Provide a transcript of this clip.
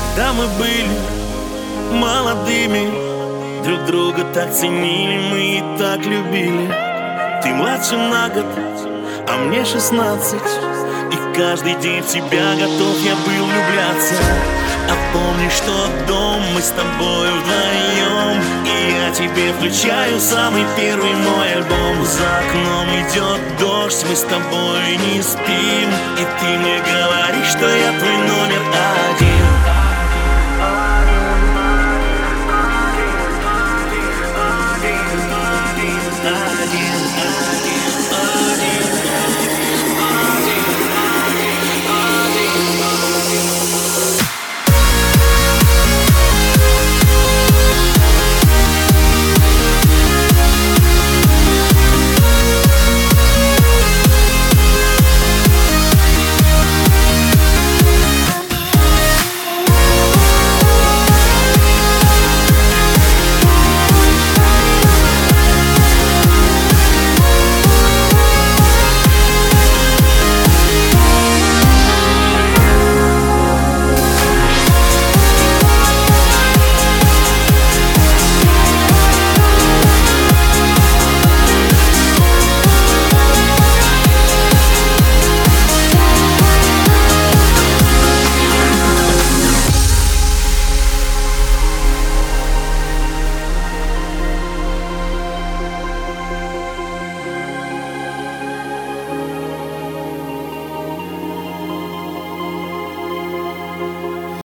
Когда мы были молодыми, друг друга так ценили, мы и так любили. Ты младше на год, а мне 16, и каждый день в тебя готов я был влюбляться. А помнишь тот дом, мы с тобой вдвоем, и я тебе включаю самый первый мой альбом. За окном идет дождь, мы с тобой не спим, и ты мне говоришь, что я твой